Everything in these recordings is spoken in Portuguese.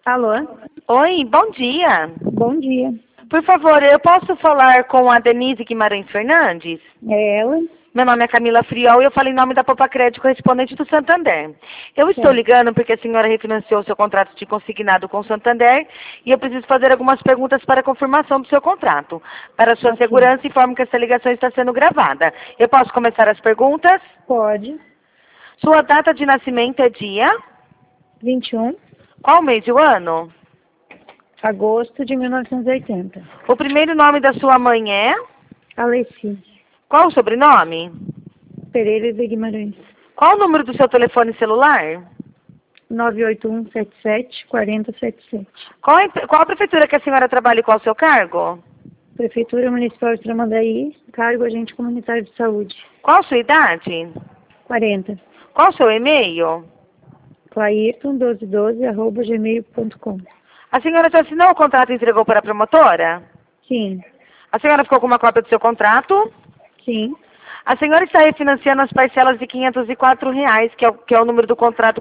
Alô? Oi, bom dia. Bom dia. Por favor, eu posso falar com a Denise Guimarães Fernandes? É ela? Meu nome é Camila Friol e eu falo em nome da Popa Crédito, correspondente do Santander. Eu estou Certo. ligando porque a senhora refinanciou seu contrato de consignado com o Santander e eu preciso fazer algumas perguntas para a confirmação do seu contrato. Para sua Ok. segurança, informo que essa ligação está sendo gravada. Eu posso começar as perguntas? Pode. Sua data de nascimento é dia? 21 Qual mês e o ano? agosto de 1980. O primeiro nome da sua mãe é? Alessi Qual o sobrenome? Pereira de Guimarães. Qual o número do seu telefone celular? 981774077. Qual a prefeitura que a senhora trabalha e qual o seu cargo? Prefeitura Municipal de Tramandaí, cargo agente comunitário de saúde. Qual a sua idade? 40. Qual o seu e-mail? clairton1212@gmail.com. A senhora já assinou o contrato e entregou para a promotora? Sim. A senhora ficou com uma cópia do seu contrato? Sim. A senhora está refinanciando as parcelas de R$ 504, que é o número do contrato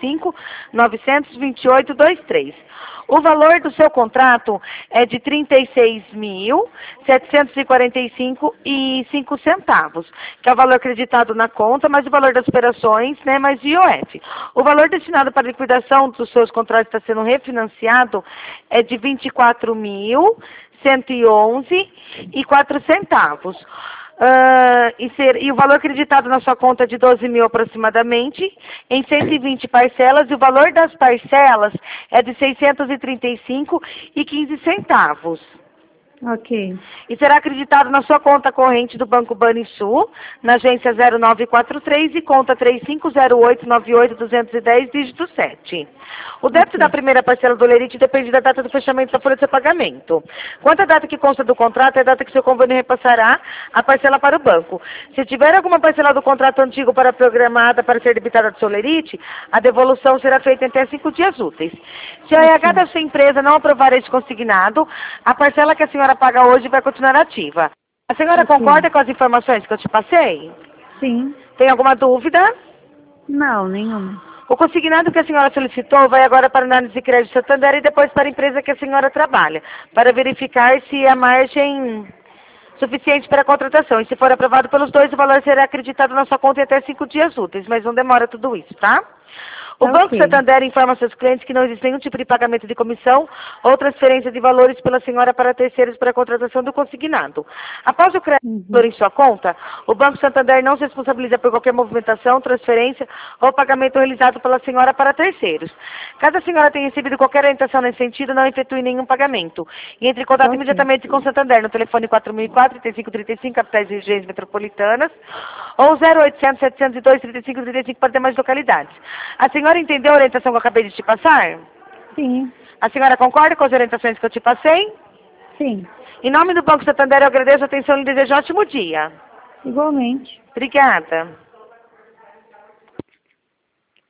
45.928.23. O valor do seu contrato é de R$ 36.745,05, que é o valor acreditado na conta, mais o valor das operações, né, mais IOF. O valor destinado para a liquidação dos seus contratos está sendo refinanciado é de R$ 24.111,04. E o valor acreditado na sua conta é de 12 mil aproximadamente, em 120 parcelas, e o valor das parcelas é de 635,15. Ok. E será acreditado na sua conta corrente do Banco Banrisul, na agência 0943 e conta 350898-210, dígito 7. O débito da primeira parcela do Lerite depende da data do fechamento da folha de seu pagamento. Quanto à data que consta do contrato, é a data que seu convênio repassará a parcela para o banco. Se tiver alguma parcela do contrato antigo programada para ser debitada do seu Lerite, a devolução será feita em até 5 dias úteis. Se a RH da sua empresa não aprovar este consignado, a parcela que a senhora paga hoje vai continuar ativa. A senhora concorda com as informações que eu te passei? Sim. Tem alguma dúvida? Não, nenhuma. O consignado que a senhora solicitou vai agora para a análise de crédito Santander e depois para a empresa que a senhora trabalha, para verificar se há margem suficiente para a contratação. E se for aprovado pelos dois, o valor será acreditado na sua conta em até 5 dias úteis, mas não demora tudo isso, tá? O Banco Santander informa seus clientes que não existe nenhum tipo de pagamento de comissão ou transferência de valores pela senhora para terceiros para a contratação do consignado. Após o crédito em sua conta, o Banco Santander não se responsabiliza por qualquer movimentação, transferência ou pagamento realizado pela senhora para terceiros. Caso a senhora tenha recebido qualquer orientação nesse sentido, não efetue nenhum pagamento. E entre em contato imediatamente com o Santander no telefone 4004-3535, capitais e regiões metropolitanas, ou 0800-702-3535 para demais localidades. A senhora entendeu a orientação que eu acabei de te passar? Sim. A senhora concorda com as orientações que eu te passei? Sim. Em nome do Banco Santander, eu agradeço a atenção e lhe desejo um ótimo dia. Igualmente. Obrigada.